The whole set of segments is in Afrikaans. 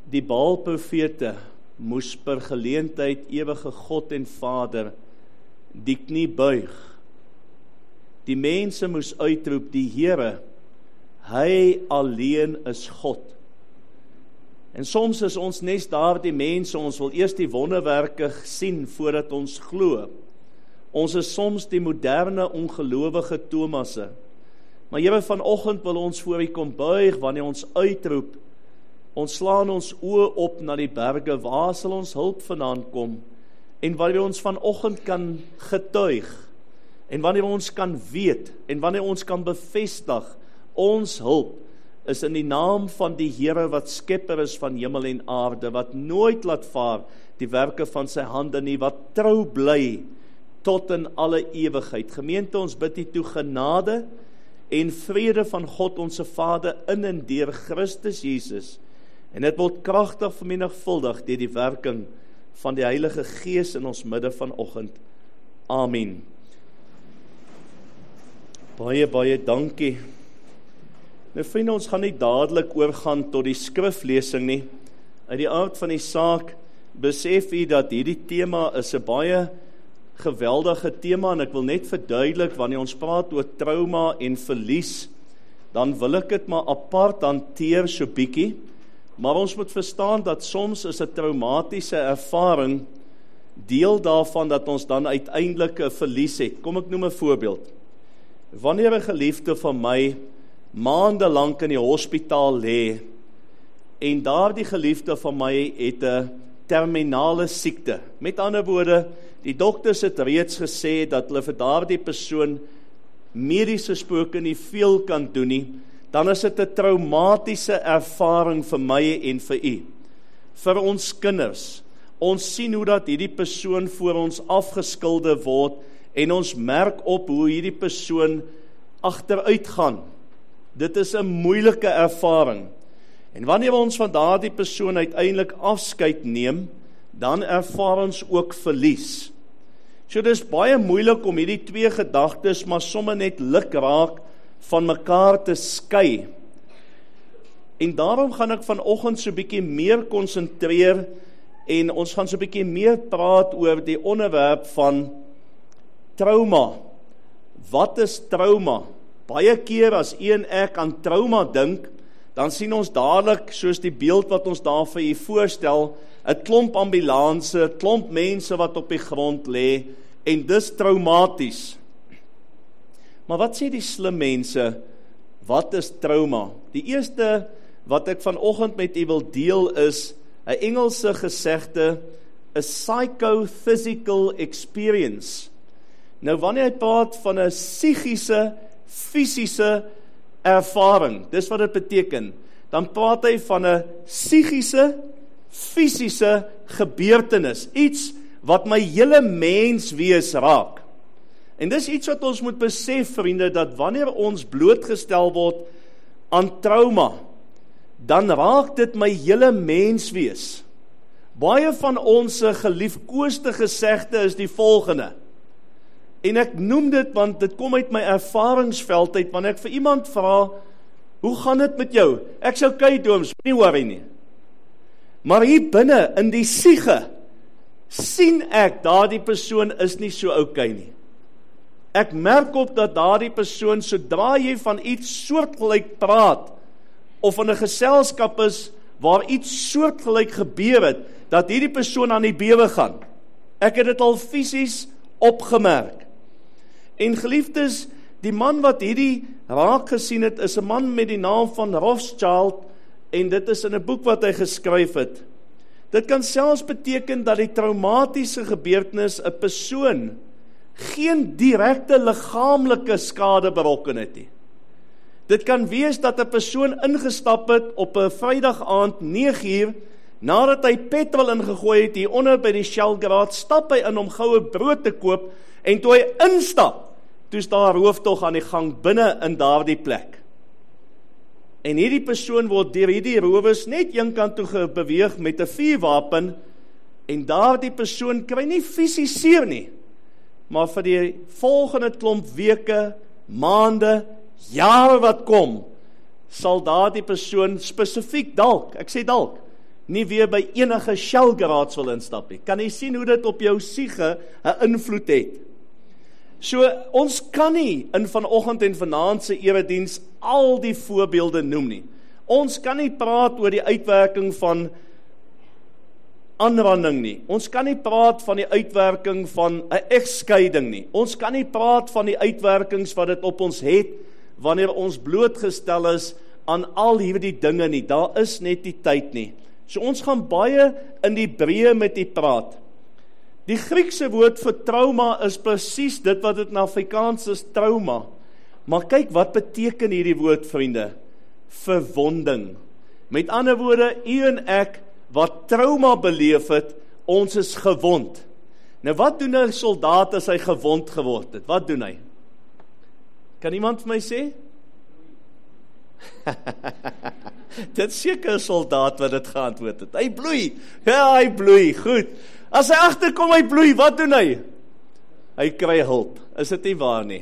Die Baal-profete moes per geleentheid ewige God en Vader die knie buig. Die mense moes uitroep, die Here, hy alleen is God. En soms is ons nes daar die mense, ons wil eers die wonderwerke sien voordat ons glo. Ons is soms die moderne ongelowige Thomasse. Maar Here, vanoggend wil ons voor U kom buig, wanneer ons uitroep, ons slaan ons oë op na die berge, waar sal ons hulp vandaan kom? En wanneer ons vanoggend kan getuig, en wanneer ons kan weet, en wanneer ons kan bevestig, ons hulp is in die naam van die Here wat skepper is van hemel en aarde, wat nooit laat vaar die werke van sy hande nie, wat trou bly tot in alle ewigheid. Gemeente, ons bid U toe genade en vrede van God ons Vader in en deur Christus Jesus. En dit word kragtig vermenigvuldig deur die werking van die Heilige Gees in ons midde vanoggend. Amen. Baie dankie. Nou vriende, ons gaan nie dadelik oorgaan tot die skriflesing nie. Uit die aard van die saak besef U dat hierdie tema is 'n baie geweldige tema, en ek wil net verduidelik, wanneer ons praat oor trauma en verlies, dan wil ek dit maar apart hanteer so bietjie, maar ons moet verstaan dat soms is 'n traumatiese ervaring deel daarvan dat ons dan uiteindelik 'n verlies het. Kom ek noem 'n voorbeeld. Wanneer 'n geliefde van my maande lank in die hospitaal lê, en daardie geliefde van my het 'n terminale siekte. Met ander woorde, die dokters het reeds gesê dat hulle vir daardie persoon medies gesproke nie veel kan doen nie, dan is dit 'n traumatiese ervaring vir my en vir U. Vir ons kinders. Ons sien hoe dat hierdie persoon voor ons afgeskilder word, en ons merk op hoe hierdie persoon agteruit gaan. Dit is 'n moeilike ervaring. En wanneer ons van daardie persoon uiteindelik afskeid neem, dan ervaar ons ook verlies. So dis baie moeilik om hierdie twee gedagtes maar sommer net lukraak van mekaar te skei. En daarom gaan ek vanoggend so 'n bietjie meer konsentreer, en ons gaan so 'n bietjie meer praat oor die onderwerp van trauma. Wat is trauma? Baie keer as U en ek aan trauma dink, dan sien ons dadelik, soos die beeld wat ons daar vir U voorstel, 'n klomp ambulanse, 'n klomp mense wat op die grond lê, en dis traumaties. Maar wat sê die slim mense? Wat is trauma? Die eerste wat ek vanoggend met U wil deel is 'n Engelse gesegde, a psychophysical experience. Nou wanneer hy praat van 'n psigiese, fisiese ervaring, dis wat dit beteken, dan praat hy van 'n psigiese, fisiese gebeurtenis, iets wat my hele menswees raak. En dis iets wat ons moet besef, vriende, dat wanneer ons blootgestel word aan trauma, dan raak dit my hele menswees. Baie van ons geliefkoeste gesegde is die volgende, en ek noem dit want dit kom uit my ervaringsveld uit, wanneer ek vir iemand vra, hoe gaan dit met jou? Ek sou okay, Dooms, nie worry nie. Maar hier binne in die siege sien ek daardie persoon is nie so okay nie. Ek merk op dat daardie persoon, sodra jy van iets soortgelyk praat, of in 'n geselskap is waar iets soortgelyk gebeur het, dat hierdie persoon aan die bewe gaan. Ek het dit al fisies opgemerk. En geliefdes, die man wat hierdie raak gesien het, is 'n man met die naam van Rothschild, en dit is in 'n boek wat hy geskryf het. Dit kan selfs beteken dat die traumatiese gebeurtenis 'n persoon geen direkte liggaamlike skade berokken het nie. Dit kan wees dat 'n persoon ingestap het op 'n Vrydag aand 9:00, nadat hy petrol ingegooi het hier onder by die Shellgraad, stap hy in om goue brood te koop, en toe hy instap, toe is daar 'n rooftog aan die gang binne in daardie plek. En hierdie persoon word deur hierdie rowers net een kant toe beweeg met 'n vuurwapen, en daardie persoon kry nie fisies seer nie, maar vir die volgende klomp weke, maande, jare wat kom, sal daardie persoon spesifiek dalk, ek sê dalk, nie weer by enige Shell garage wil instap nie. Kan jy sien hoe dit op jou siege 'n invloed het? So, ons kan nie in vanoggend en vanaand se erediens al die voorbeelde noem nie. Ons kan nie praat oor die uitwerking van aanranding nie. Ons kan nie praat van die uitwerking van 'n egskeiding nie. Ons kan nie praat van die uitwerkings wat dit op ons het wanneer ons blootgestel is aan al hierdie dinge nie. Daar is net nie tyd nie. So ons gaan baie in die breë met die praat. Die Griekse woord vir trauma is presies dit wat dit in Afrikaans is, trauma. Maar kyk, wat beteken hierdie woord, vriende? Verwonding. Met ander woorde, u en ek, wat trauma beleef het, ons is gewond. Nou wat doen 'n soldaat as hy gewond geword het? Wat doen hy? Kan iemand vir my sê? Dit is seker 'n soldaat wat dit geantwoord het. Hy bloei. Ja, hy bloei. Goed. As hy agterkom hy bloei, wat doen hy? Hy kry hulp. Is dit nie waar nie?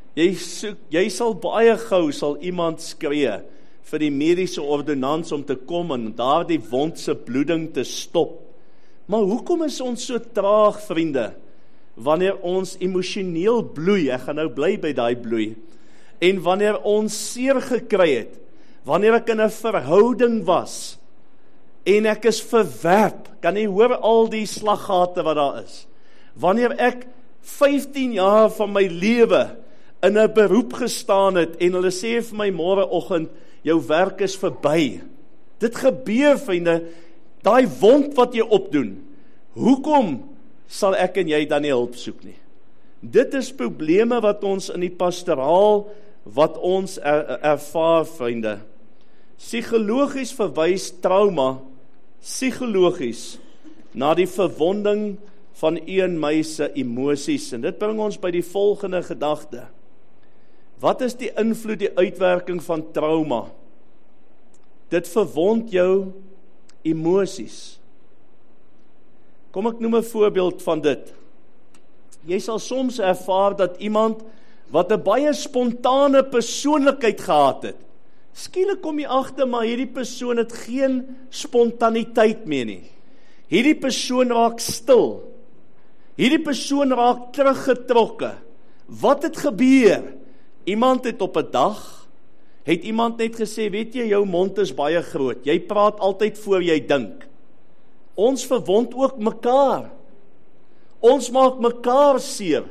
Jy sal baie gou sal iemand skree vir die mediese ordonnans om te kom en daardie wond se bloeding te stop. Maar hoekom is ons so traag, vriende? Wanneer ons emosioneel bloei, ek gaan nou bly by daai bloei, en wanneer ons seer gekry het, wanneer ek in 'n verhouding was, en ek is verwerp, kan jy hoor al die slaggate wat daar is, wanneer ek 15 jaar van my lewe in 'n beroep gestaan het, en hulle sê vir my môreoggend, jou werk is verby. Dit gebeur, vriende, daai wond wat jy opdoen, hoekom sal ek en jy dan nie hulp soek nie? Dit is probleme wat ons in die pastoraal, wat ons ervaar, vriende. Psigologies verwys trauma, psigologies, na die verwonding van u en my se emosies, en dit bring ons by die volgende gedagte. Wat is die invloed, die uitwerking van trauma? Dit verwond jou emosies. Kom ek noem 'n voorbeeld van dit. Jy sal soms ervaar dat iemand wat 'n baie spontane persoonlikheid gehad het, skielik kom jy agter, maar hierdie persoon het geen spontaniteit meer nie. Hierdie persoon raak stil. Hierdie persoon raak teruggetrokke. Wat het gebeur? Iemand het op 'n dag, het iemand net gesê, weet jy, jou mond is baie groot. Jy praat altyd voor jy dink. Ons verwond ook mekaar. Ons maak mekaar seer.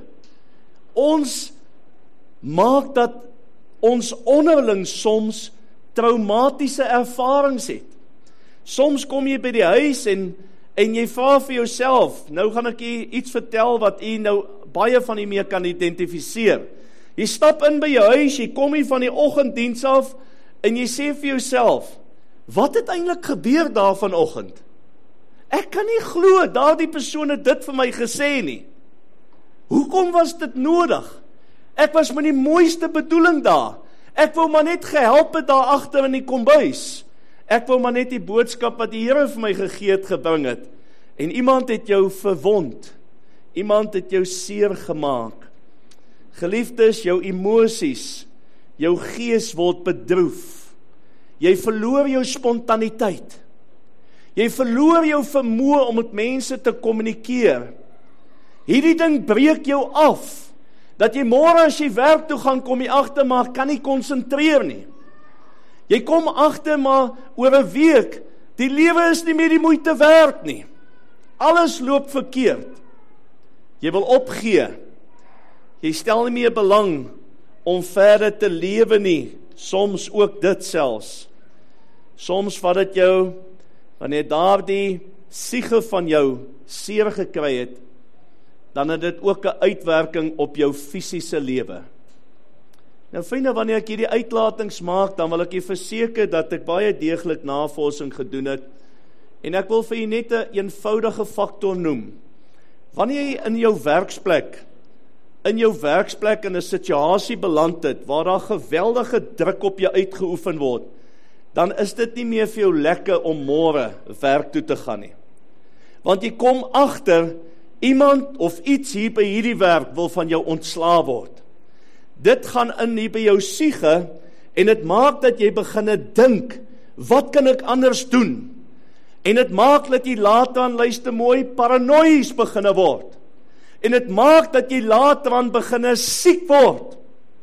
Ons maak dat ons onderling soms traumatiese ervarings het. Soms kom jy by die huis en jy vra vir jouself, nou gaan ek jy iets vertel wat jy nou baie van die mee kan identifiseer. Jy stap in by jou huis, jy kom hier van die oggenddiens af, en jy sê vir jouself, wat het eintlik gebeur daar vanoggend? Ek kan nie glo, daardie persoon het dit vir my gesê nie. Hoekom was dit nodig? Ek was met die mooiste bedoeling daar. Ek wou maar net gehelp het daar agter in die kombuis. Ek wou maar net die boodskap wat die Here vir my gegee het gebring het. En iemand het jou verwond. Iemand het jou seer gemaak. Geliefdes, jou emosies, jou gees word bedroef. Jy verloor jou spontaniteit. Jy verloor jou vermoë om met mense te kommunikeer. Hierdie ding breek jou af, dat jy môre as jy werk toe gaan, kom jy agter, maar kan nie konsentreer nie. Jy kom agter, maar oor 'n week, die lewe is nie meer die moeite werd nie. Alles loop verkeerd. Jy wil opgee. Jy stel nie meer belang om verder te lewe nie. Soms ook dit selfs. Soms vat dit jou, wanneer daardie siege van jou seer gekry het, dan het dit ook 'n uitwerking op jou fisiese lewe. Nou vriende, wanneer ek hierdie uitlatings maak, dan wil ek jy verseker dat ek baie deeglik navorsing gedoen het, en ek wil vir jy net 'n eenvoudige faktor noem. Wanneer jy in jou werksplek in 'n situasie beland het, waar daar geweldige druk op jou uitgeoefen word, dan is dit nie meer vir jou lekker om môre werk toe te gaan nie. Want jy kom agter, iemand of iets hier by hierdie werk wil van jou ontslae word. Dit gaan in hier by jou siege, en dit maak dat jy beginne dink, wat kan ek anders doen? En dit maak dat jy later aan, luister mooi, paranoïes beginne word. En dit maak dat jy later aan beginne siek word.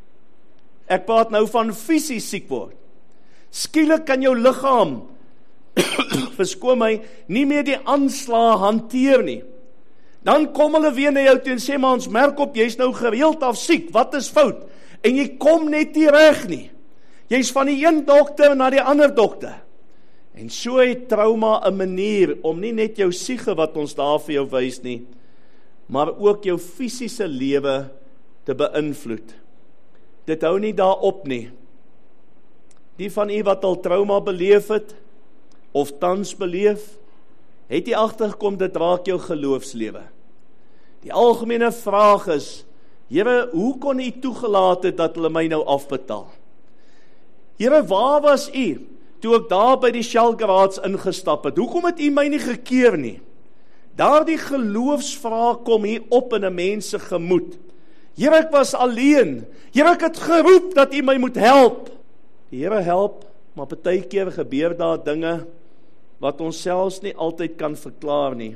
Ek praat nou van fisies siek word. Skielik kan jou liggaam, verskoon my, nie meer die aanslae hanteer nie. Dan kom hulle weer na jou toe en sê, maar ons merk op, jy's nou gereeld af siek, wat is fout? En jy kom net nie reg nie. Jy's van die een dokter na die ander dokter. En so het trauma 'n manier om nie net jou siege wat ons daar vir jou wys nie, maar ook jou fisiese lewe te beïnvloed. Dit hou nie daarop nie. Die van u wat al trauma beleef het, of tans beleef, het jy agtergekom dit raak jou geloofslewe. Die algemene vraag is, Here, hoe kon u toegelaat het dat hulle my nou afbetaal? Here, waar was u toe ek daar by die Shell Garage ingestap het? Hoekom het u my nie gekeer nie? Daardie geloofsvraag kom hier op in 'n mens se gemoed. Here, ek was alleen. Here, ek het geroep dat u my moet help. Die Here help, maar partykeer gebeur daar dinge wat ons selfs nie altyd kan verklaar nie.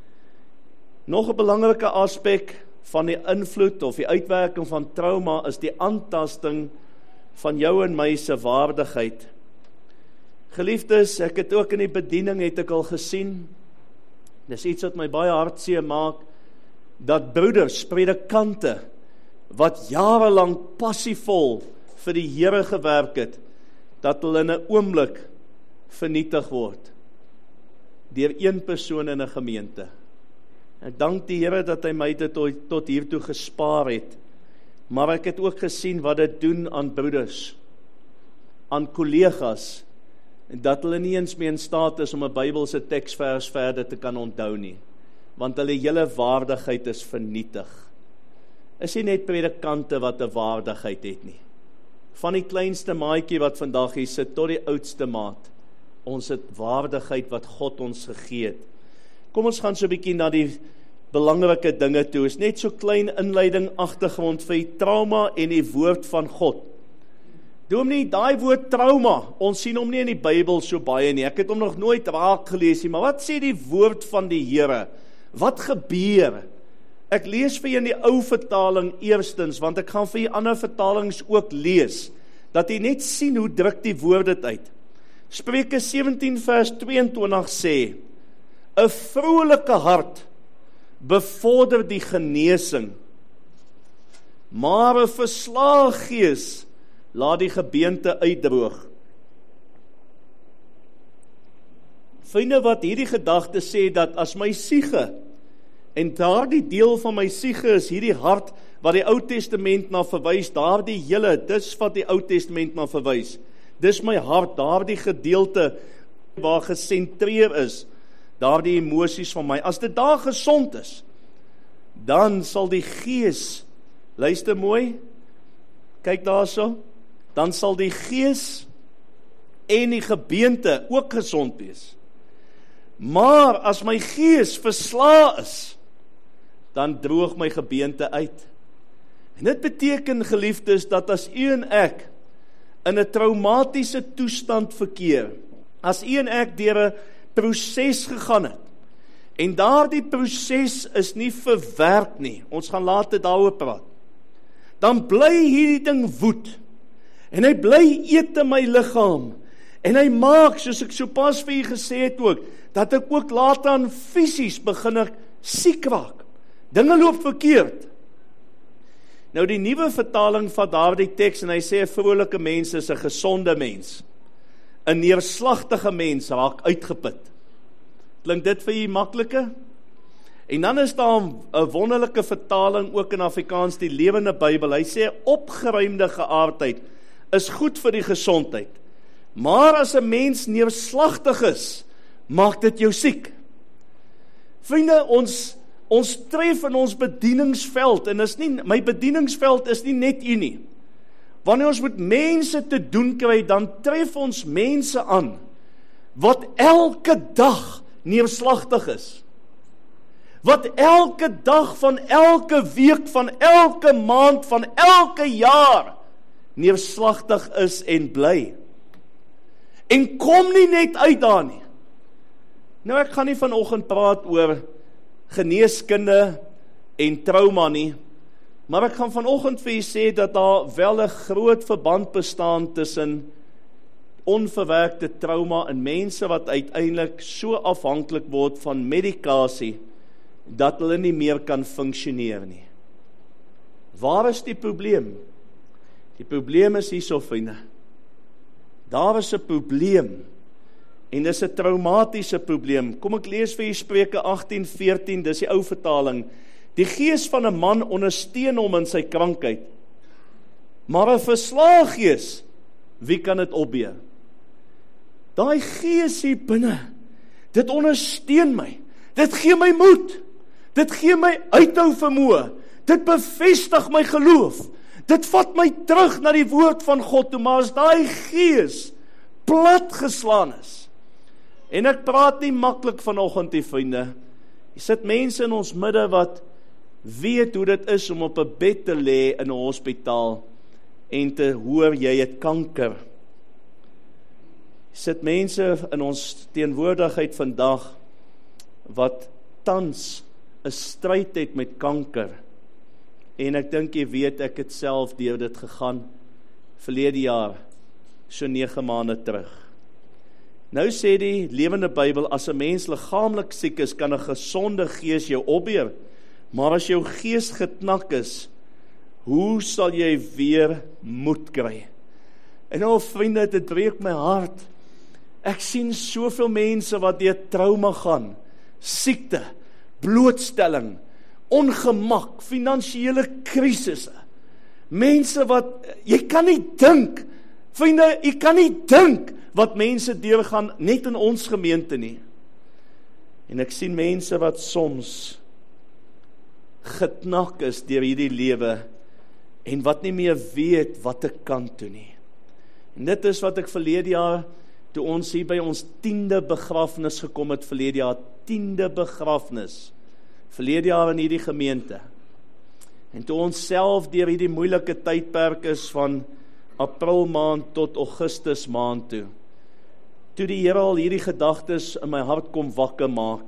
Nog 'n belangrike aspek van die invloed of die uitwerking van trauma is die aantasting van jou en my se waardigheid. Geliefdes, ek het ook in die bediening het ek al gesien, dis iets wat my baie hartseer maak, dat broeders, predikante, wat jarelang passievol vir die Here gewerk het, dat hulle in 'n oomblik vernietig word deur een persoon in 'n gemeente. Ek dank die Here dat hy my dit tot hiertoe gespaar het, maar ek het ook gesien wat dit doen aan broeders, aan kollegas, en dat hulle nie eens meer in staat is om 'n Bybelse teksvers verder te kan onthou nie, want hulle hele waardigheid is vernietig. Is nie net predikante wat 'n waardigheid het nie. Van die kleinste maatjie wat vandag hier sit, tot die oudste maat, ons het waardigheid wat God ons gegee het. Kom ons gaan so 'n bietjie na die belangrike dinge toe. Is net so klein inleiding agtergrond vir die trauma en die woord van God. Dominee, daai woord trauma, ons sien hom nie in die Bybel so baie nie. Ek het hom nog nooit raak gelees nie, maar wat sê die woord van die Here? Wat gebeur? Ek lees vir jy in die ou vertaling eerstens, want ek gaan vir jy ander vertalings ook lees, dat jy net sien hoe druk die woord dit uit. Spreuke 17 vers 22 sê, 'n vrolike hart bevorder die genesing, maar 'n verslae gees laat die gebeente uitdroog. Vriende, wat hierdie gedagte sê, dat as my siege, en daardie deel van my siege is hierdie hart, wat die Ou Testament na verwys, daardie hele, dis wat die Ou Testament na verwys, dis my hart, daardie gedeelte, waar gesentreer is, daardie emosies van my, as dit daar gesond is, dan sal die gees, luister mooi, kyk daarso, dan sal die gees en die gebeente ook gesond wees. Maar as my gees verslae is, dan droog my gebeente uit. En dit beteken, geliefdes, dat as u en ek in 'n traumatiese toestand verkeer, as u en ek deur 'n proses gegaan het, en daardie proses is nie verwerk nie, ons gaan later daaroor praat, dan bly hierdie ding woed, en hy bly eet in my liggaam, en hy maak, soos ek so pas vir u gesê het ook, dat ek ook later aan fisies begin siek raak. Dinge loop verkeerd. Nou die nuwe vertaling van daardie teks, en hy sê 'n vrolike mens is 'n gesonde mens. 'n neerslagtige mens raak uitgeput. Klink dit vir u maklike? En dan is daar 'n wonderlike vertaling ook in Afrikaans, die Lewende Bybel. Hy sê opgeruimde geaardheid is goed vir die gesondheid. Maar as 'n mens neerslagtig is, maak dit jou siek. Vriende, ons tref in ons bedieningsveld, en is nie, my bedieningsveld is nie net u nie. Wanneer ons met mense te doen kry, dan tref ons mense aan, wat elke dag neerslagtig is. Wat elke dag van elke week, van elke maand, van elke jaar neerslagtig is en bly. En kom nie net uit daar nie. Nou ek gaan nie vanoggend praat oor geneeskunde en trauma nie, maar ek gaan vanoggend vir julle sê dat daar wel 'n groot verband bestaan tussen onverwerkte trauma en mense wat uiteindelik so afhanklik word van medikasie, dat hulle nie meer kan funksioneer nie. Waar is die probleem? Die probleem is hierso, vriende. Daar is 'n probleem, en dis 'n traumatiese probleem. Kom ek lees vir julle Spreuke 18:14, dis die ou vertaling. Die gees van 'n man ondersteun hom in sy krankheid, maar 'n verslae gees, wie kan dit opbeer? Daai gees hier binne, dit ondersteun my, dit gee my moed, dit gee my uithou vermoë, dit bevestig my geloof, dit vat my terug na die woord van God toe, maar as daai gees platgeslaan is, en ek praat nie maklik vanoggend die vriende, jy sit mense in ons midde wat weet hoe dit is om op 'n bed te lê in 'n hospitaal, en te hoor jy het kanker. Sit mense in ons teenwoordigheid vandag, wat tans 'n stryd het met kanker, en ek dink jy weet, ek het self deur dit gegaan, verlede jaar, so 9 maande terug. Nou sê die Lewende Bybel, as 'n mens liggaamlik siek is, kan 'n gesonde gees jou opbeer, maar as jou gees geknak is, hoe sal jy weer moed kry? En nou vriende, dit breek my hart. Ek sien soveel mense wat deur trauma gaan, siekte, blootstelling, ongemak, finansiële krisisse. Mense wat, jy kan nie dink, vriende, jy kan nie dink wat mense deurgaan net in ons gemeente nie. En ek sien mense wat soms geknak is deur hierdie lewe en wat nie meer weet wat ek kan toe nie. En dit is wat ek verlede jaar, toe ons hier by ons 10de begrafnis gekom het, verlede jaar, 10de begrafnis, verlede jaar in hierdie gemeente. En toe ons self deur hierdie moeilike tydperk is van April maand tot Augustus maand toe, toe die Here al hierdie gedagtes in my hart kom wakker maak.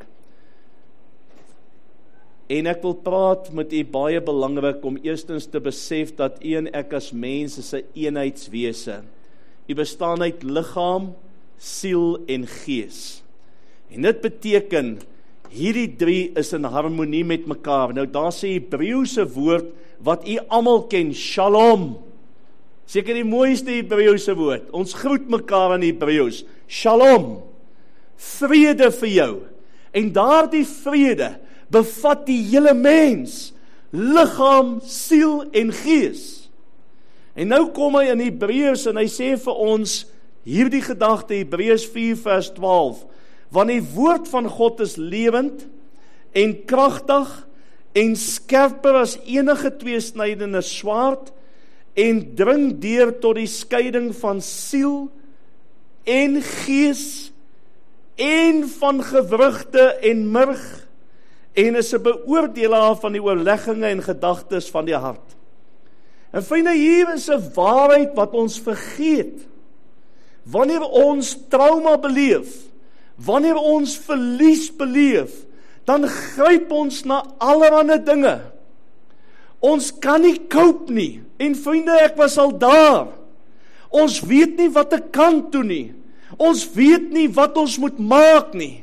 En ek wil praat met u baie belangrik om eerstens te besef dat u en ek as mens is 'n eenheidswese. U bestaan uit liggaam, siel en gees. En dit beteken, hierdie drie is in harmonie met mekaar. Nou daar sê Hebreëse woord, wat u almal ken, Shalom. Seker die mooiste Hebreëse woord. Ons groet mekaar in Hebreëus. Shalom. Vrede vir jou. En daardie vrede bevat die hele mens, liggaam, siel en gees. En nou kom hy in Hebreëus en hy sê vir ons hierdie gedagte, Hebreërs 4 vers 12, want die woord van God is lewend en kragtig en skerper as enige tweesnydende swaard en dring deur tot die skeiding van siel en gees en van gewrigte en murg en is 'n beoordelaar van die oorlegginge en gedagtes van die hart. En vriende, hier is 'n waarheid wat ons vergeet. Wanneer ons trauma beleef, wanneer ons verlies beleef, dan gryp ons na allerlei dinge. Ons kan nie cope nie. En vriende, ek was al daar. Ons weet nie wat ek kan doen nie. Ons weet nie wat ons moet maak nie.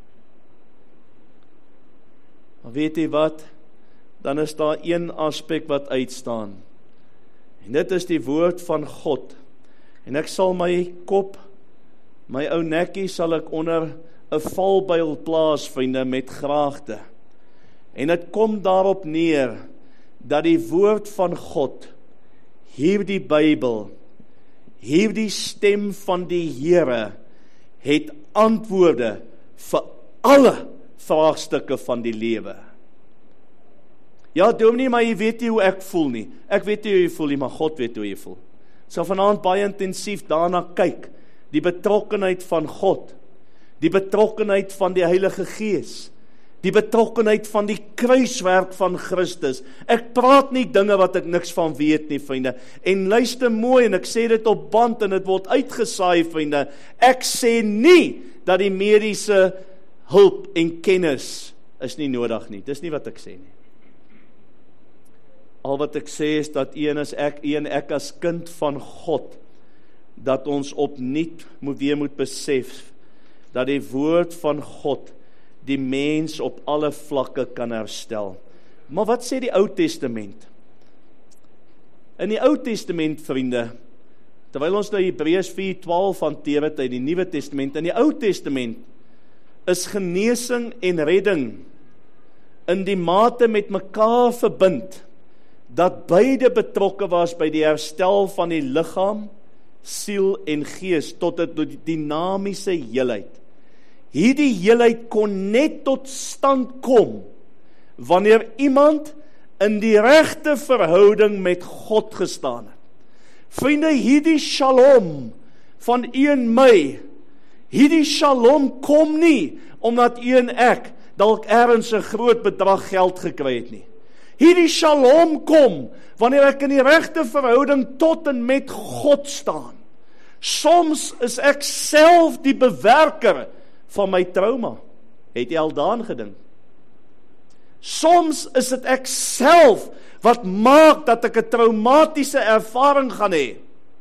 Maar weet jy wat? Dan is daar een aspek wat uitstaan. En dit is die woord van God. En ek sal my kop, my ou nekkie sal ek onder 'n valbuil plaas, vriende, met graagte. En dit kom daarop neer, dat die woord van God, hierdie Bybel, hierdie stem van die Here, het antwoorde vir alle vraagstukke van die lewe. Ja, dominee, maar jy weet nie hoe ek voel nie. Ek weet nie hoe jy voel nie, maar God weet hoe jy voel. Sal vanaand baie intensief daarna kyk, die betrokkenheid van God, die betrokkenheid van die Heilige Gees, die betrokkenheid van die kruiswerk van Christus. Ek praat nie dinge wat ek niks van weet nie, vriende. En luister mooi, en ek sê dit op band, en dit word uitgesaai, vriende. Ek sê nie, dat die mediese hulp en kennis is nie nodig nie. Dis nie wat ek sê nie. Al wat ek sê is dat ek as kind van God, dat ons opnuut weer moet besef, dat die woord van God die mens op alle vlakke kan herstel. Maar wat sê die Ou Testament? In die Ou Testament, vriende, terwyl ons nou Hebreërs 4:12 hanteer het uit die Nuwe Testament, in die Ou Testament is genesing en redding in die mate met mekaar verbind, dat beide betrokke was by die herstel van die liggaam, siel en gees, tot 'n dinamiese heelheid. Hierdie heelheid kon net tot stand kom, wanneer iemand in die regte verhouding met God gestaan het. Vriende, hierdie shalom van u en my, hierdie shalom kom nie, omdat u en ek dalk ergens 'n groot bedrag geld gekry het nie. Hierdie shalom kom, wanneer ek in die regte verhouding tot en met God staan. Soms is ek self die bewerker van my trauma. Het jy al daaraan gedink? Soms is dit ek self wat maak dat ek 'n traumatiese ervaring gaan hê.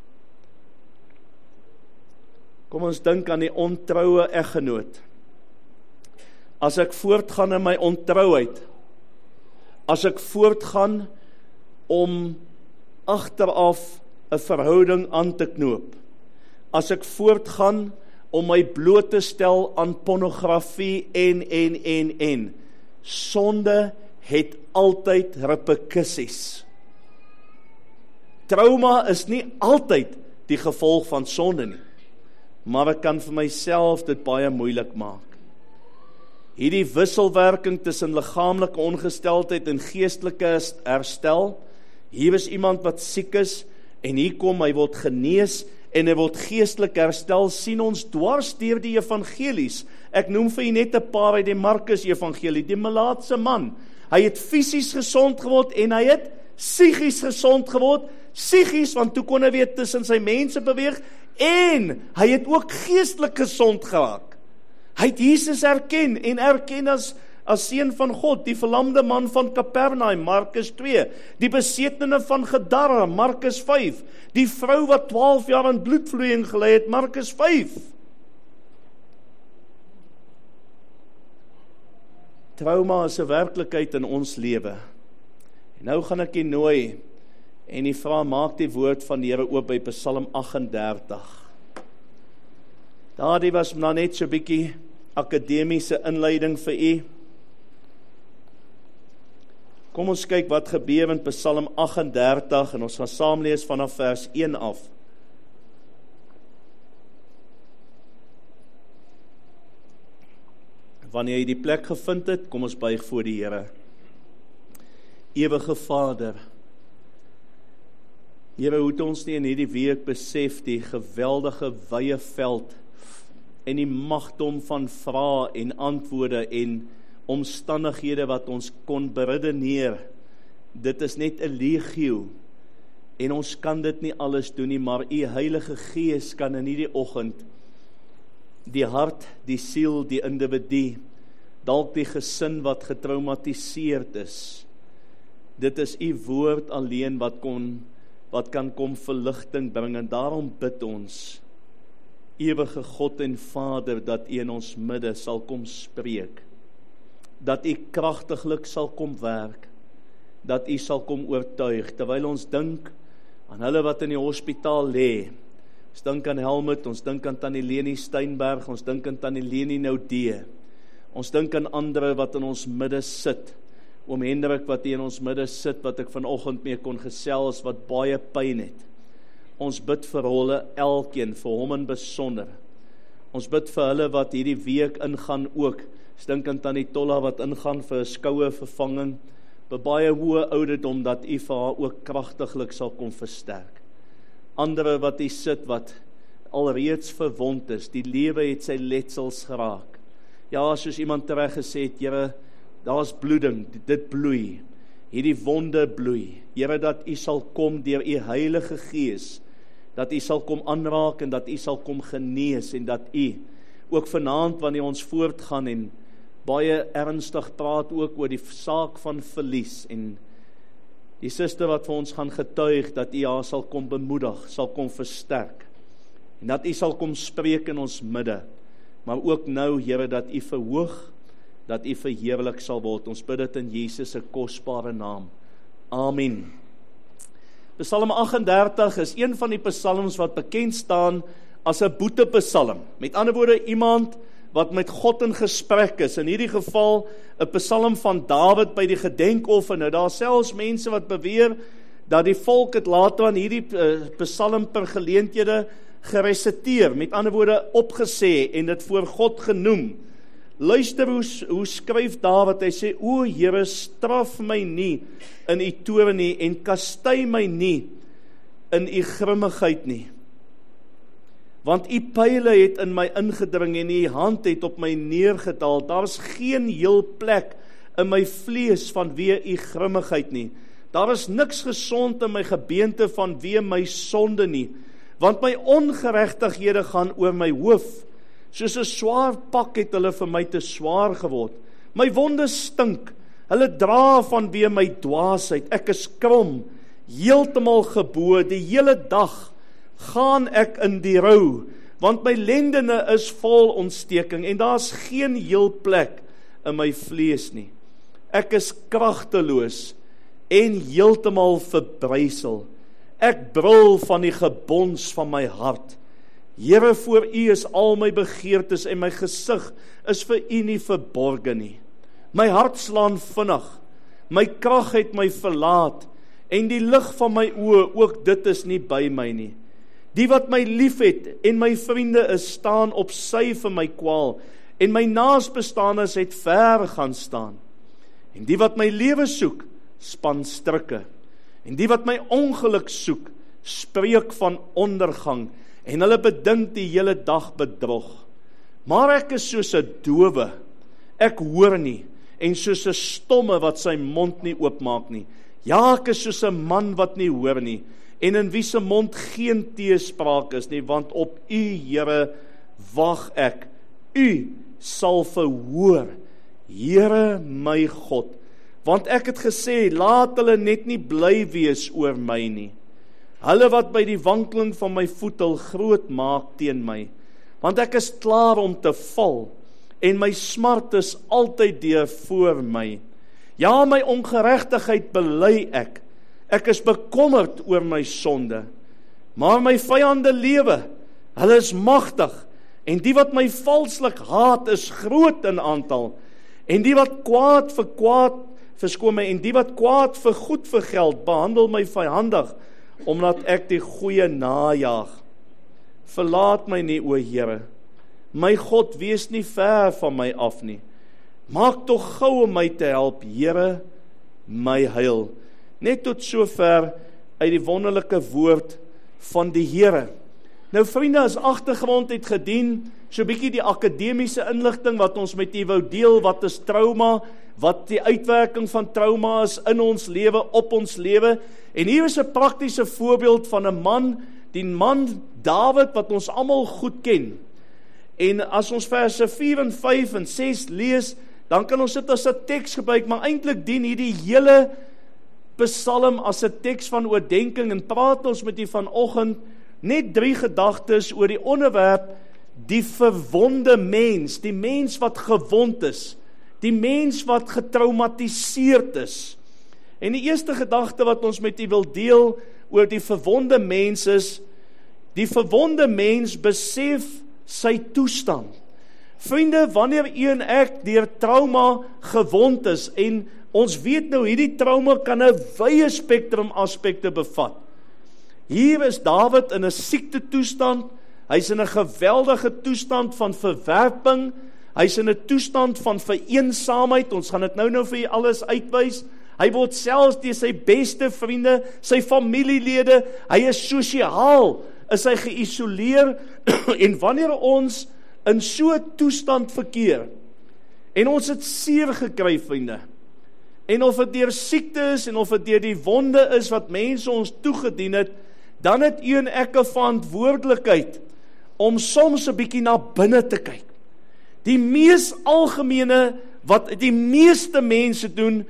Kom ons dink aan die ontroue eggenoot. As ek voortgaan in my ontrouheid, as ek voortgaan om agteraf 'n verhouding aan te knoop, as ek voortgaan om my bloot te stel aan pornografie en. Sonde het altyd reperkusies. Trauma is nie altyd die gevolg van sonde nie, maar ek kan vir myself dit baie moeilik maak. Hierdie wisselwerking tussen liggaamlike ongesteldheid en geestelike herstel, hier is iemand wat siek is, en hier kom, hy word genees, en hy word geestelik herstel, sien ons dwars deur die evangelies. Ek noem vir u net 'n paar uit die Markus evangelie, die melaatse man. Hy het fisies gesond geword en hy het psigies gesond geword. Psigies, want toe kon hy weer tussen sy mense beweeg, en hy het ook geestelik gesond geraak. Hy het Jesus erken as seun van God, die verlamde man van Kapernaum, Markus 2, die besetene van Gadara, Markus 5, die vrou wat 12 jaar aan bloedvloeiing gelei het, Markus 5. Trauma is 'n werklikheid in ons lewe. En nou gaan ek u nooi, en die vra, maak die woord van die Here oop by Psalm 38. Daardie was nou net so 'n bietjie akademiese inleiding vir u. Kom ons kyk wat gebeur in Psalm 38 en ons gaan saam lees vanaf vers 1 af. Wanneer jy die plek gevind het, kom ons buig voor die Here. Ewige Vader, Here, hoe het ons nie in hierdie week besef die geweldige wye veld en die magdom van vrae en antwoorde en omstandighede wat ons kon beredeneer. Dit is net 'n legio en ons kan dit nie alles doen nie, maar u Heilige Gees kan in hierdie oggend die hart, die siel, die individu, dalk die gesin wat getraumatiseerd is. Dit is u woord alleen wat kan kom verligting bring, en daarom bid ons, ewige God en Vader, dat u in ons midde sal kom spreek, dat u kragtiglik sal kom werk, dat u sal kom oortuig, terwyl ons dink aan hulle wat in die hospitaal lê. Ons dink aan Helmut, ons dink aan Tannie Leni Steinberg, ons dink aan Tannie Leni Naudee, ons dink aan ander wat in ons midde sit, oom Hendrik wat hier in ons midde sit, wat ek vanoggend mee kon gesels, wat baie pyn het. Ons bid vir hulle elkeen, vir hom in besonder. Ons bid vir hulle wat hierdie week ingaan ook. Ons dink aan Tannie Tolla wat ingaan vir 'n skoue vervanging, by baie hoë ouderdom, dat u vir haar ook kragtiglik sal kom versterk. Andere wat hier sit, wat alreeds verwond is, die lewe het sy letsels geraak. Ja, soos iemand reg gesê het, Here, daar's bloeding, dit bloei, hierdie wonde bloei. Here, dat u sal kom deur u Heilige Gees, dat u sal kom aanraak en dat u sal kom genees en dat u ook vanaand wanneer ons voortgaan en baie ernstig praat ook oor die saak van verlies en die suster wat vir ons gaan getuig, dat U haar sal kom bemoedig, sal kom versterk, en dat U sal kom spreek in ons midde, maar ook nou, Here, dat U verhoog, dat U verheerlik sal word. Ons bid dit in Jesus se kosbare naam. Amen. Psalm 38 is een van die psalms wat bekend staan as 'n boetepsalm. Met ander woorde, iemand wat met God in gesprek is. In hierdie geval 'n psalm van Dawid by die gedenkoffer. Nou daar selfs mense wat beweer dat die volk het later aan hierdie psalm per geleenthede geresiteer, met ander woorde opgesê en dit voor God genoem. Luister hoe skryf Dawid, hy sê, O Here, straf my nie in U toorn nie en kastei my nie in U grimmigheid nie. Want U pyle het in my ingedring en U hand het op my neergedaal. Daar is geen heel plek in my vlees vanweë U grimmigheid nie. Daar is niks gesond in my gebeente vanweë my sonde nie. Want my ongeregtighede gaan oor my hoof. Soos 'n swaar pak het hulle vir my te swaar geword. My wonde stink, hulle dra vanweë my dwaasheid. Ek is krom, heeltemal gebo, die hele dag gaan ek in die rou, want my lendene is vol ontsteking, en daar's geen heel plek in my vlees nie. Ek is kragteloos en heeltemal verbrysel. Ek brul van die gebons van my hart. Here, voor U is al my begeertes en my gesig is vir U nie verborge nie. My hart slaan vinnig, my krag het my verlaat, en die lig van my oë, ook dit is nie by my nie. Die wat my liefhet en my vriende is, staan op sy vir my kwaal, en my naasbestaanes het ver gaan staan. En die wat my lewe soek, span strikke, en die wat my ongeluk soek, spreek van ondergang, en hulle bedink die hele dag bedrog. Maar ek is soos 'n dowe, ek hoor nie, en soos 'n stomme wat sy mond nie oopmaak nie. Ja, ek is soos 'n man wat nie hoor nie, en in wie se mond geen teespraak is nie, want op U, Here, wag ek. U sal verhoor, Here my God, want ek het gesê, laat hulle net nie bly wees oor my nie. Hulle wat by die wankeling van my voet hul groot maak teen my, want ek is klaar om te val, en my smart is altyd deur voor my. Ja, my ongeregtigheid bely ek is bekommerd oor my sonde, maar my vyande lewe, hulle is magtig, en die wat my valslik haat is groot in aantal, en die wat kwaad vir kwaad, verskoon my, en die wat kwaad vir goed vergeld, behandel my vyandig, omdat ek die goeie najaag. Verlaat my nie, o Here, my God, wees nie ver van my af nie. Maak tog gou om my te help, Here, my heil. Net tot sover uit die wonderlike woord van die Here. Nou vriende, as agtergrond het gedien, so bietjie die akademiese inligting wat ons met u wou deel, wat is trauma, wat die uitwerking van trauma is in ons lewe, op ons lewe, en hier is 'n praktiese voorbeeld van 'n man, die man Dawid, wat ons almal goed ken. En as ons verse 4 en 5 en 6 lees, dan kan ons dit as 'n teks gebruik, maar eintlik dien hierdie hele psalm as 'n teks van oordenking, en praat ons met u vanoggend net 3 gedagtes oor die onderwerp, die verwonde mens, die mens wat gewond is, die mens wat getraumatiseerd is. En die eerste gedagte wat ons met u wil deel oor die verwonde mens is, die verwonde mens besef sy toestand. Vriende, wanneer u en ek deur trauma gewond is, en ons weet nou, hierdie trauma kan 'n wye spektrum aspekte bevat. Hier is Dawid in 'n siekte toestand, hy's in 'n geweldige toestand van verwerping, hy's in 'n toestand van vereensaamheid, ons gaan dit nou vir julle alles uitwys. Hy word selfs deur sy beste vriende, sy familielede, hy is sosiaal, is hy geïsoleer, en wanneer ons in so 'n toestand verkeer, en ons het seer gekry, vriende, en of dit deur siekte is, en of dit deur die wonde is, wat mense ons toegedien het, dan het u en ek 'n verantwoordelikheid, om soms 'n bietjie na binne te kyk, Die mees algemene, wat die meeste mense doen,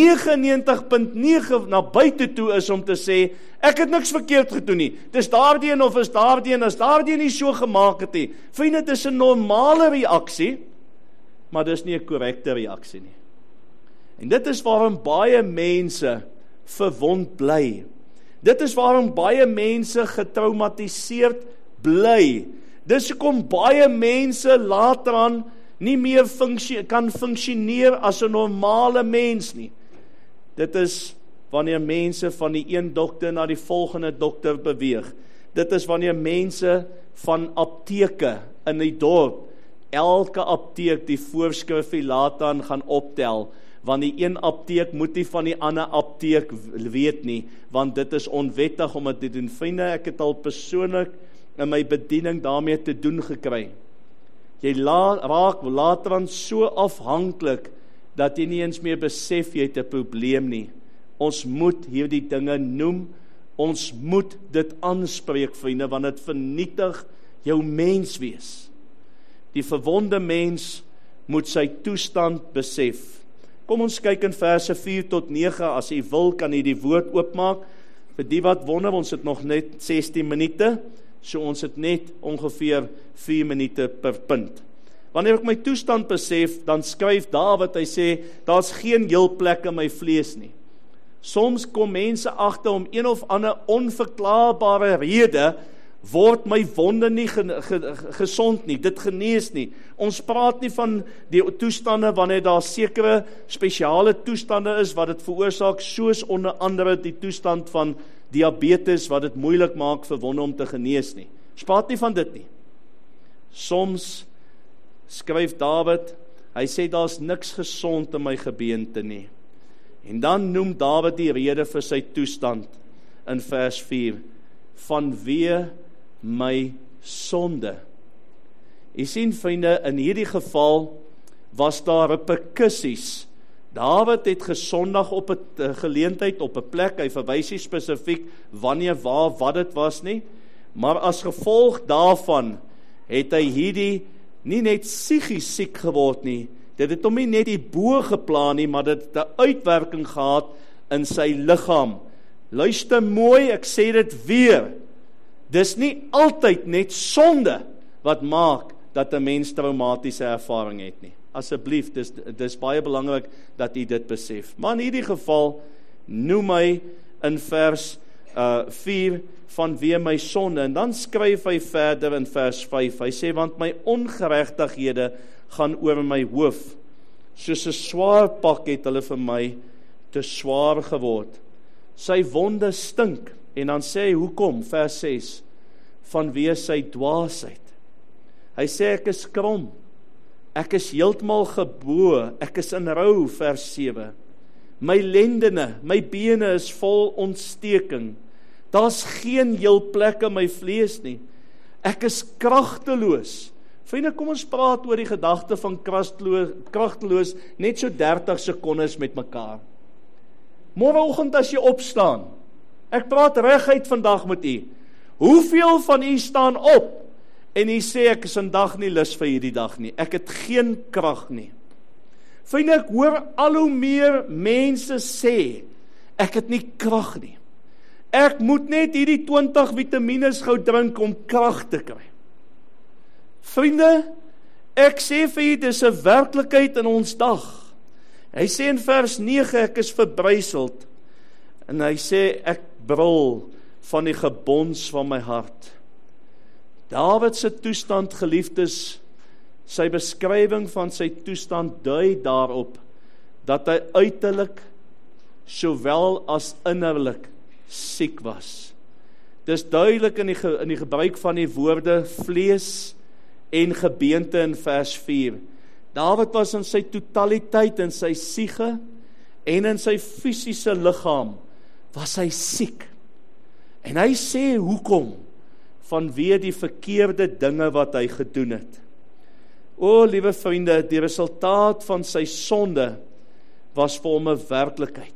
99.9 na buite toe is om te sê, ek het niks verkeerd gedoen nie. Dis daardie of is daardie, as daardie nie so gemaak het nie. Vriende, dit is 'n normale reaksie, maar dis nie 'n korrekte reaksie nie. En dit is waarom baie mense verwond bly. Dit is waarom baie mense getraumatiseerd bly. Dis hoekom baie mense later aan nie meer kan funksioneer as 'n normale mens nie. Dit is wanneer mense van die een dokter na die volgende dokter beweeg. Dit is wanneer mense van apteke in die dorp, elke apteek die voorskrifie laat aan gaan optel, want die een apteek moet nie van die ander apteek weet nie, want dit is onwettig om dit te doen. Vriende, ek het al persoonlik in my bediening daarmee te doen gekry. Jy raak later aan so afhanklik, dat jy nie eens meer besef jy het 'n probleem nie. Ons moet hierdie dinge noem, ons moet dit aanspreek, vriende, want dit vernietig jou menswees. Die verwonde mens moet sy toestand besef. Kom ons kyk in verse 4 tot 9, as jy wil, kan jy die woord oopmaak. Vir die wat wonder, ons het nog net 16 minute, so ons het net ongeveer 4 minute per punt. Wanneer ek my toestand besef, dan skryf Dawid, hy sê, daar's geen heel plek in my vlees nie. Soms kom mense agter om een of ander onverklaarbare rede, word my wonde nie gesond nie, dit genees nie. Ons praat nie van die toestande wanneer daar sekere spesiale toestande is wat dit veroorsaak, soos onder andere die toestand van diabetes wat dit moeilik maak vir wonde om te genees nie. Ons praat nie van dit nie. Soms skryf Dawid, hy sê daar's niks gesond in my gebeente nie. En dan noem Dawid die rede vir sy toestand in vers 4, vanweë my sonde. Jy sien, vriende, in hierdie geval was daar reperkusies. Dawid het gesondig op 'n geleentheid, op 'n plek, hy verwys nie spesifiek wanneer, waar, wat dit was nie, maar as gevolg daarvan het hy hierdie nie net psigies siek geword nie, dit het hom nie net die bo geplan nie, maar dit het 'n uitwerking gehad in sy liggaam. Luister mooi, ek sê dit weer, dis nie altyd net sonde wat maak dat 'n mens traumatiese ervaring het nie. Asseblief, dis baie belangrik dat jy dit besef. Maar in hierdie geval, noem hy in vers 4, vanweë my sonde, en dan skryf hy verder in vers 5, hy sê, want my ongeregtighede gaan oor my hoof, soos 'n swaar pak het hulle vir my te swaar geword. Sy wonde stink, en dan sê hy, hoekom? Vers 6, vanweë sy dwaasheid. Hy sê, ek is krom, ek is heeltemal gebo, ek is in rou, vers 7. My lendene, my bene is vol ontsteking. Daar's geen heel plek in my vlees nie. Ek is kragteloos. Vriende, kom ons praat oor die gedagte van kragteloos net so 30 sekondes met mekaar. Môreoggend as jy opstaan, ek praat reguit vandag met u. Hoeveel van u staan op en u sê ek is vandag nie lus vir hierdie dag nie. Ek het geen krag nie. Vriende, ek hoor al hoe meer mense sê ek het nie krag nie. Ek moet net hierdie 20 vitamines gou drink om krag te kry. Vriende, ek sê vir u, dis 'n werklikheid in ons dag. Hy sê in vers 9, ek is verbryseld. En hy sê, ek brul van die gebons van my hart. Dawid se toestand, geliefdes, sy beskrywing van sy toestand dui daarop, dat hy uiterlik, sowel as innerlik, siek was. Dis duidelik in die gebruik van die woorde vlees en gebeente in vers 4. Dawid was in sy totaliteit, in sy siege en in sy fisiese liggaam, was hy siek. En hy sê, hoekom? Vanweë die verkeerde dinge wat hy gedoen het. O, liewe vriende, die resultaat van sy sonde was vir hom 'n werklikheid.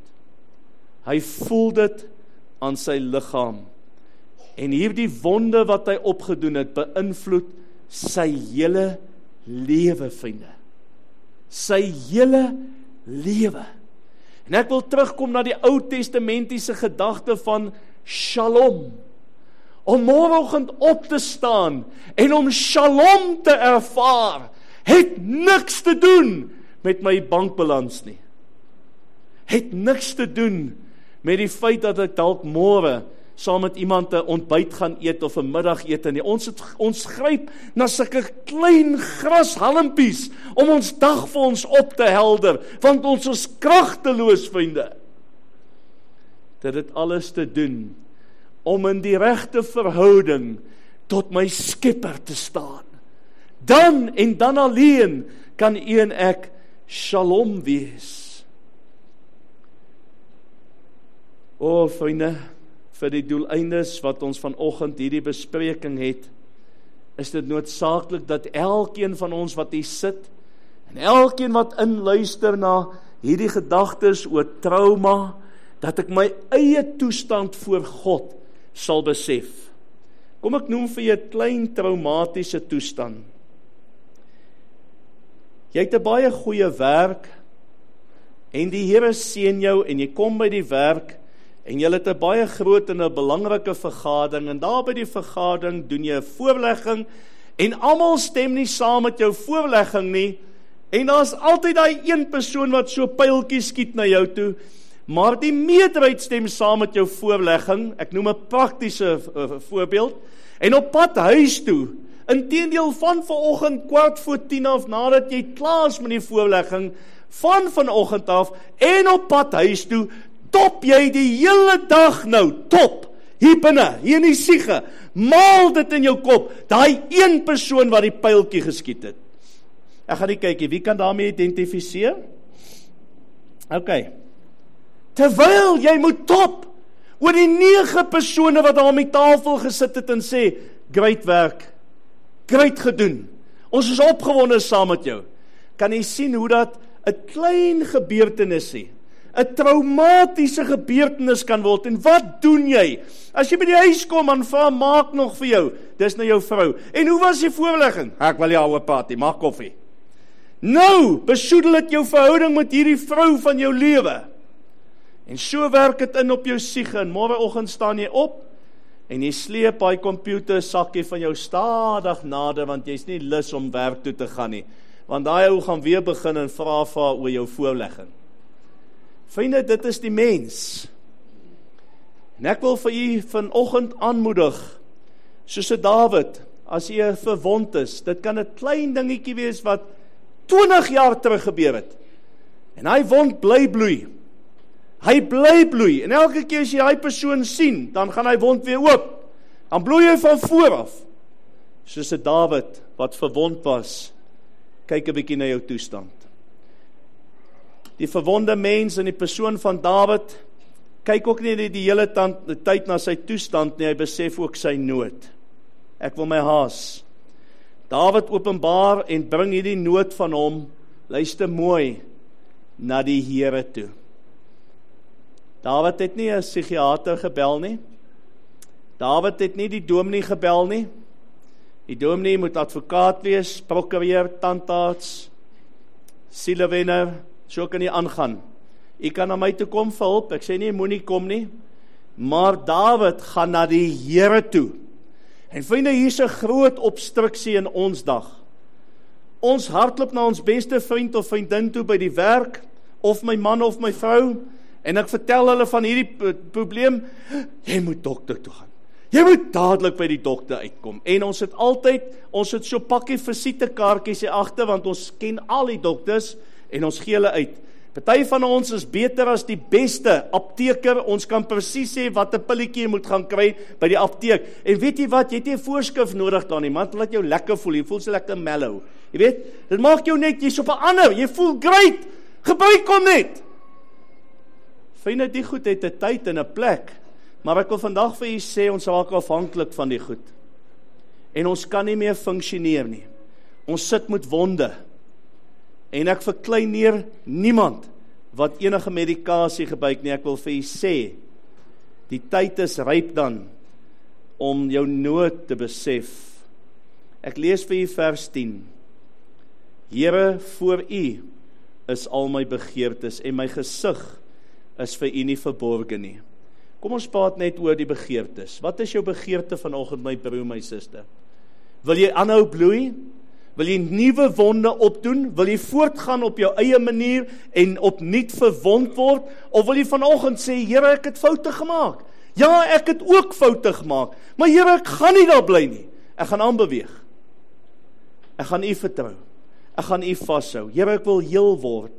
Hy voel dit aan sy liggaam. En hierdie wonde wat hy opgedoen het, beïnvloed sy hele lewe, vriende. Sy hele lewe. En ek wil terugkom na die Ou Testamentiese gedagte van Shalom. Om môreoggend op te staan en om Shalom te ervaar, het niks te doen met my bankbalans nie. Het niks te doen met die feit dat ek dalk môre saam met iemand 'n ontbyt gaan eet of 'n middagete nie. Ons gryp na sulke klein grashalmpies om ons dag vir ons op te helder, want ons is kragteloos, vriende. Dit het alles te doen om in die regte verhouding tot my Skepper te staan. Dan en dan alleen kan u en ek Shalom wees. O, vriende, vir die doeleindes wat ons vanoggend hierdie bespreking het, is dit noodsaaklik dat elkeen van ons wat hier sit, en elkeen wat inluister na hierdie gedagtes oor trauma, dat ek my eie toestand voor God sal besef. Kom ek noem vir jou 'n klein traumatiese toestand. Jy het 'n baie goeie werk, en die Here seën jou, en jy kom by die werk, en jy het 'n baie groot en 'n belangrike vergadering, en daar by die vergadering doen jy 'n voorlegging, en almal stem nie saam met jou voorlegging nie, en daar's altyd daai een persoon wat so pyltjies skiet na jou toe, maar die meerderheid stem saam met jou voorlegging. Ek noem 'n praktiese voorbeeld, en op pad huis toe, inteendeel van vanoggend 9:45 af, nadat jy klaar is met die voorlegging, van vanoggend af, en op pad huis toe, top jy die hele dag nou, top, hier binne, hier in die siege, maal dit in jou kop, daai een persoon wat die pyltjie geskiet het. Ek gaan nie kyk, wie kan daarmee identifiseer? Ok, terwyl jy moet top, oor die 9 persone wat daar om die tafel gesit het en sê, great werk, great gedoen, ons is opgewonde saam met jou, kan jy sien hoe dat 'n klein gebeurtenisie, 'n traumatiese gebeurtenis kan word, en wat doen jy? As jy by die huis kom, dan vra maak nog vir jou, dis nou jou vrou, en hoe was die voorlegging? Ek wil jou 'n party, maak koffie. Nou, besoedel dit jou verhouding met hierdie vrou van jou lewe, en so werk dit in op jou siege, en môreoggend staan jy op, en jy sleep daai komputersakkie van jou stadig nader, want jy's nie lus om werk toe te gaan nie, want daai ou gaan weer begin en vra oor jou voorlegging. Vriende, dit is die mens. En ek wil vir u vanoggend aanmoedig, soos 'n Dawid, as jy verwond is, dit kan 'n klein dingetjie wees wat 20 jaar terug gebeur het, en hy wond bly bloei. Hy bly bloei, en elke keer as jy hy persoon sien, dan gaan hy wond weer oop. Dan bloei hy van vooraf. Soos 'n Dawid wat verwond was, kyk 'n bietjie na jou toestand. Die verwonde mens in die persoon van Dawid, kyk ook nie die hele tyd na sy toestand nie, hy besef ook sy nood. Ek wil my haas. Dawid openbaar en bring hierdie nood van hom, luister mooi, na die Here toe. Dawid het nie 'n psigiater gebel nie. Dawid het nie die dominee gebel nie. Die dominee moet advokaat wees, prokureur, tandarts, sielewenner, so kan jy aangaan. Jy kan na my toe kom vir hulp, ek sê nie, moenie kom nie, maar Dawid gaan na die Here toe. En vriende, hier's 'n groot obstruksie in ons dag. Ons hardloop na ons beste vriend of vriendin toe by die werk, of my man of my vrou, en ek vertel hulle van hierdie probleem, jy moet dokter toe gaan. Jy moet dadelik by die dokter uitkom. En ons het so pakkie visitekaartjies hier agter, want ons ken al die dokters, en ons gee hulle uit. Party van ons is beter as die beste apteker, ons kan presies sê wat 'n pilletjie jy moet gaan kry by die apteek. En weet jy wat, jy het nie 'n voorskrif nodig daar nie, man, laat jou lekker voel, jy voel so lekker mellow. Jy weet, dit maak jou net, jy's op 'n ander, jy voel great, gebruik hom net. Vriende, die goed het 'n tyd en 'n plek, maar ek wil vandag vir u sê, ons raak afhanklik van die goed. En ons kan nie meer funksioneer nie. Ons sit met wonde. En ek verkleineer niemand wat enige medikasie gebruik nie. Ek wil vir u sê, die tyd is ryp dan om jou nood te besef. Ek lees vir u vers 10. Here, voor U is al my begeertes en my gesig is vir U nie verborge nie. Kom ons praat net oor die begeertes. Wat is jou begeerte vanoggend, my broer, my suster? Wil jy aanhou bloei? Wil jy nuwe wonde opdoen? Wil jy voortgaan op jou eie manier en opnuut verwond word? Of wil jy vanoggend sê, Here, ek het foute gemaak? Ja, ek het ook foute gemaak, maar Here, ek gaan nie daar bly nie. Ek gaan aanbeweeg. Ek gaan U vertrou. Ek gaan U vashou. Here, ek wil heel word.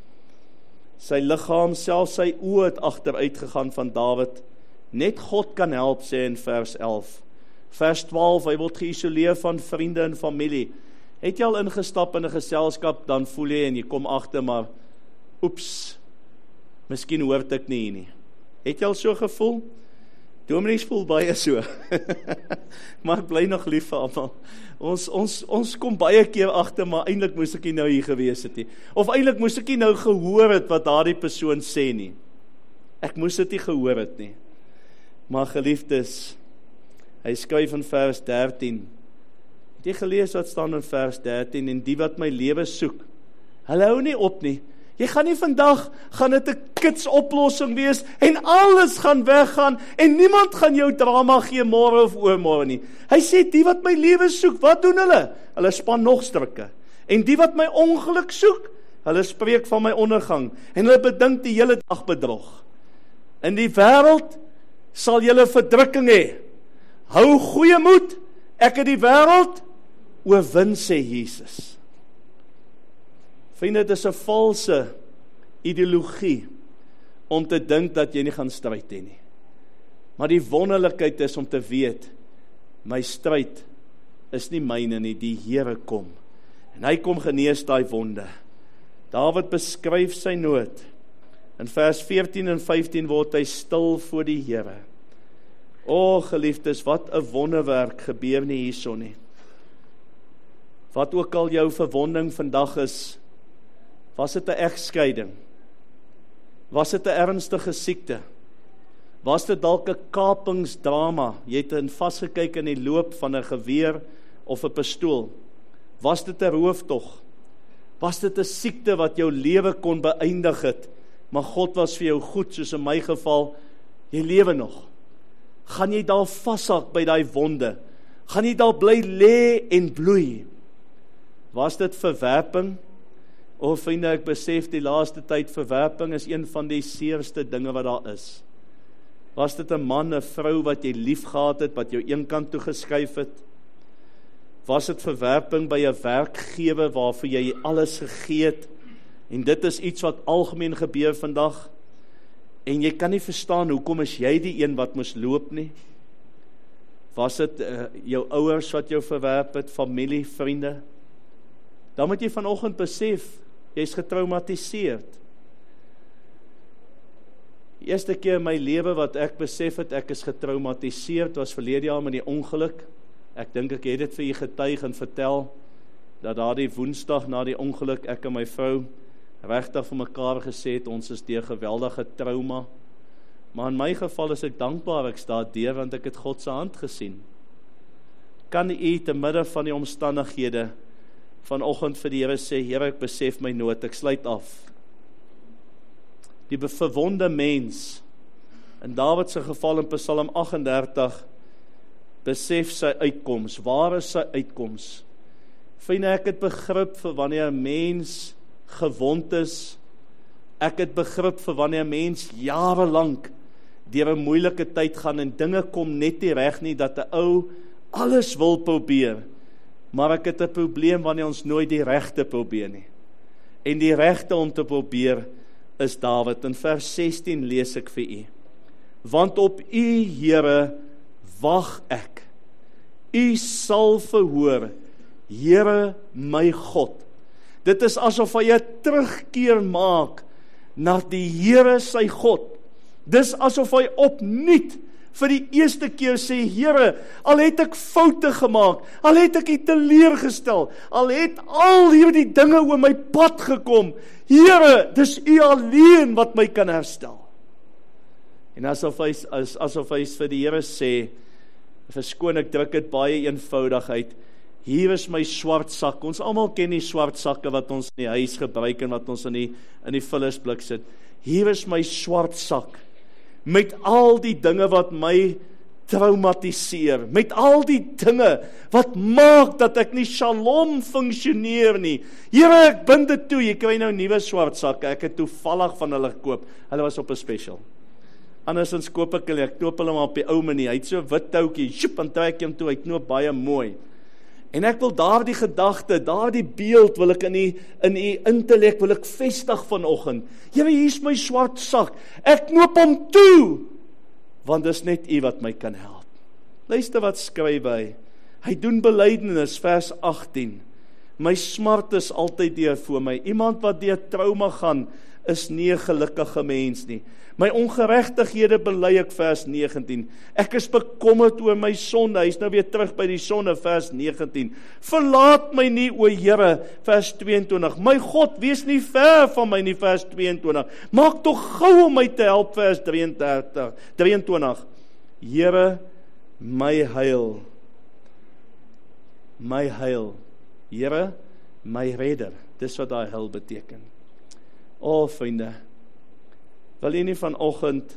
Sy liggaam, selfs sy oë het agteruit gegaan van Dawid. Net God kan help, sê in vers 11. Vers 12, hy word geïsoleer van vriende en familie. Het jy al ingestap in 'n geselskap, dan voel jy en jy kom agter, maar oeps, miskien hoort ek nie hier nie. Het jy al so gevoel? Dominees voel baie so. Maar ek bly nog lief vir almal. Ons kom baie keer agter, maar eintlik moes ek nie nou hier gewees het nie. Of eintlik moes ek nie nou gehoor het wat daardie persoon sê nie. Ek moes dit nie gehoor het nie. Maar geliefdes, hy skryf in vers 13. Het jy gelees wat staan in vers 13? En die wat my lewe soek, hulle hou nie op nie. Jy gaan nie vandag, gaan dit 'n kits oplossing wees, en alles gaan weggaan, en niemand gaan jou drama gee môre of oormôre nie. Hy sê, die wat my lewe soek, wat doen hulle? Hulle span nog strikke. En die wat my ongeluk soek, hulle spreek van my ondergang, en hulle bedink die hele dag bedrog. In die wêreld sal julle verdrukking hê. Hou goeie moed, ek het die wêreld oorwin, sê Jesus. Vriende, dit is 'n valse ideologie om te dink dat jy nie gaan stryd hê nie. Maar die wonderlikheid is om te weet, my stryd is nie myne nie, die Here kom. En hy kom genees daai wonde. Dawid beskryf sy nood. In vers 14 en 15 word hy stil voor die Here. O geliefdes, wat 'n wonderwerk gebeur nie hierson nie. Wat ook al jou verwonding vandag is, was dit 'n egskeiding? Was dit 'n ernstige siekte? Was dit dalk 'n kapingsdrama? Jy het vasgekyk in die loop van 'n geweer of 'n pistool. Was dit 'n rooftog? Was dit 'n siekte wat jou lewe kon beëindig het? Maar God was vir jou goed, soos in my geval, jy lewe nog. Gaan jy daar vashak by daai wonde? Gaan jy daar bly lê en bloei? Was dit verwerping? O vriende, ek besef die laaste tyd, verwerping is een van die seerste dinge wat daar is. Was dit 'n man, 'n vrou wat jy lief gehad het, wat jou een kant toe geskuif het? Was dit verwerping by 'n werkgewer waarvoor jy alles gegee het? En dit is iets wat algemeen gebeur vandag. En jy kan nie verstaan, hoekom is jy die een wat moes loop nie? Was dit jou ouers wat jou verwerp het, familie, vriende? Dan moet jy vanoggend besef, jy is getraumatiseerd. Die eerste keer in my lewe wat ek besef het, ek is getraumatiseerd, was verlede jaar met die ongeluk. Ek dink ek het dit vir u getuig en vertel, dat daardie Woensdag na die ongeluk, ek en my vrou, regtig vir mekaar gesê het, ons is deur geweldige trauma. Maar in my geval is ek dankbaar, ek sta deur, want ek het God se hand gesien. Kan u te midde van die omstandighede, vanoggend vir die Here sê, Here, ek besef my nood, ek sluit af. Die verwonde mens, in Dawid se geval in Psalm 38, besef sy uitkoms. Waar is sy uitkoms? Vriende, ek het begrip vir wanneer 'n mens gewond is. Ek het begrip vir wanneer 'n mens jarelank deur 'n moeilike tyd gaan en dinge kom net nie reg nie, dat 'n ou alles wil probeer. Maar ek het 'n probleem wanneer ons nooit die regte probeer nie. En die regte om te probeer is Dawid. In vers 16 lees ek vir u. Want op u, Here, wag ek. U sal verhoor, Here my God. Dit is asof hy 'n terugkeer maak na die Here sy God. Dis asof hy opnuut vir die eerste keer sê, Here, al het ek foute gemaak, al het ek u teleurgestel, al het al hierdie dinge oor my pad gekom, Here, dis u alleen wat my kan herstel. En asof hy vir die Here sê, verskoon, ek druk dit baie eenvoudig uit, hier is my swart sak. Ons almal ken die swart sakke wat ons in die huis gebruik en wat ons in die vullisblik sit. Hier is my swart sak, met al die dinge wat my traumatiseer, met al die dinge wat maak dat ek nie shalom funksioneer nie. Here, ek bind dit toe, jy kry nou nuwe swart sakke, ek het toevallig van hulle gekoop, hulle was op 'n special. Andersins koop ek knoop hulle maar op die ou manier, hy het so 'n wit touwtjie, sjoep, en trek hom toe, hy knoop baie mooi. En ek wil daardie gedagte, daardie beeld wil ek in die intellek wil ek vestig vanoggend. Here, hier is my swart sak, ek knoop hom toe, want dis net U wat my kan help. Luister wat skryf hy. Hy doen belydenis, vers 18. My smart is altyd deur voor my. Iemand wat deur trauma gaan, is nie 'n gelukkige mens nie. My ongeregtighede bely ek, vers 19. Ek is bekommerd oor my sonde. Hy is nou weer terug by die sonde, vers 19. Verlaat my nie, o Here, vers 22. My God, wees nie ver van my nie, vers 22. Maak tog gou om my te help, vers 23. Here, my heil. My heil. Here, my redder. Dis wat daai heil beteken. O, vriende, wil jy nie vanoggend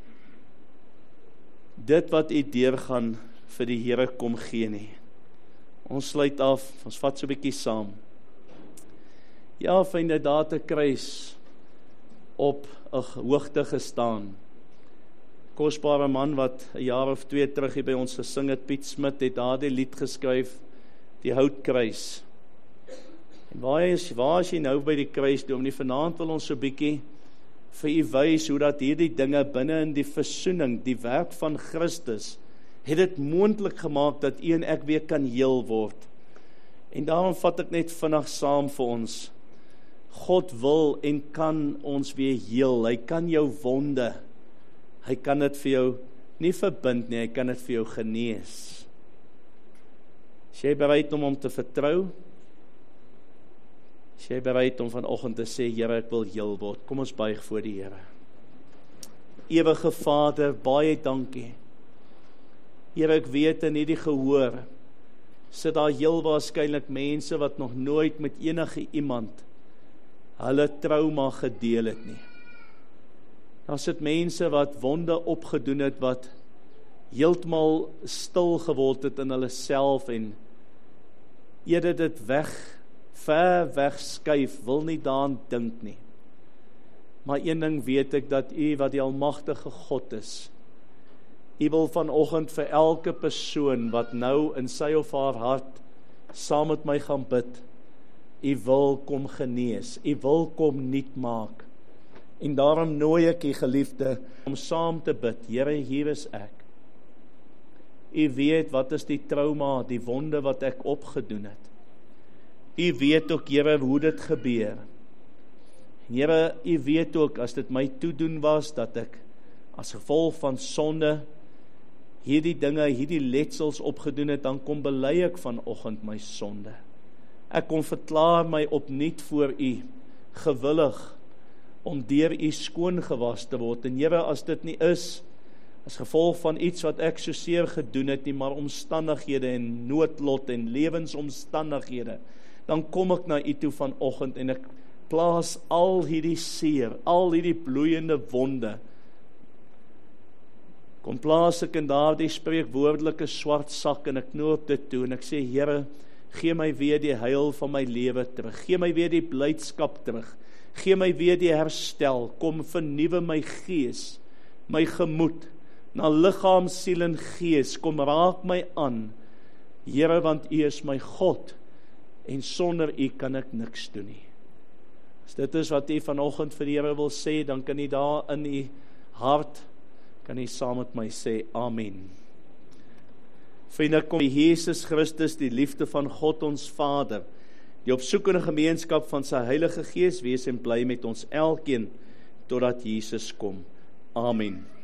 dit wat jy deurgaan vir die Here kom gee nie? Ons sluit af, ons vat so 'n bietjie saam. Ja, vriende, daar het 'n kruis op 'n hoogte gestaan. Kosbare man wat 'n jaar of 2 terug hier by ons gesing het, Piet Smit, het daardie lied geskryf, die houtkruis. En waar is jy nou by die kruis, Dominee? Vanaand wil ons so 'n bietjie vir u wys hoe dat hierdie dinge binne in die versoening, die werk van Christus, het dit moontlik gemaak dat u en ek weer kan heel word. En daarom vat ek net vinnig saam vir ons. God wil en kan ons weer heel. Hy kan jou wonde, hy kan dit vir jou nie verbind nie, hy kan dit vir jou genees. Is jy bereid om hom te vertrou? Is jy bereid om vanoggend te sê, Here, ek wil heel word? Kom ons buig voor die Here. Ewige Vader, baie dankie. Here, ek weet in hierdie gehoor, sit daar heel waarskynlik mense wat nog nooit met enige iemand hulle trauma gedeel het nie. Daar sit mense wat wonde opgedoen het, wat heeltemal stil geword het in hulle self en eerder dit ver weg skuif, wil nie daaraan dink nie. Maar een ding weet ek, dat u wat die almagtige God is, u wil vanoggend vir elke persoon wat nou in sy of haar hart saam met my gaan bid, u wil kom genees, u wil kom nuut maak. En daarom nooi ek u geliefde om saam te bid. Here, hier is ek. U weet wat is die trauma, die wonde wat ek opgedoen het. U weet ook, Here, hoe dit gebeur. Here, u weet ook, as dit my toedoen was, dat ek as gevolg van sonde hierdie dinge, hierdie letsels opgedoen het, dan kom bely ek vanoggend my sonde. Ek kom verklaar my opnuut voor u, gewillig, om deur u skoon gewas te word. En Here, as dit nie is, as gevolg van iets wat ek so seer gedoen het nie, maar omstandighede en noodlot en lewensomstandighede, dan kom ek na u toe vanoggend en ek plaas al hierdie seer, al hierdie bloeiende wonde, kom plaas ek in daardie spreekwoordelike swart sak en ek knoop dit toe en ek sê, Here, gee my weer die heil van my lewe terug, gee my weer die blydskap terug, gee my weer die herstel, kom vernuwe my gees, my gemoed, na liggaam, siel en gees, kom raak my aan, Here, want u is my God, en sonder u kan ek niks doen nie. As dit is wat u vanoggend vir die Here wil sê, dan kan u daar in u hart, kan u saam met my sê, Amen. Vriende, kom Jesus Christus, die liefde van God ons Vader, die opsoekende gemeenskap van sy Heilige Gees, wees en bly met ons elkeen, totdat Jesus kom. Amen.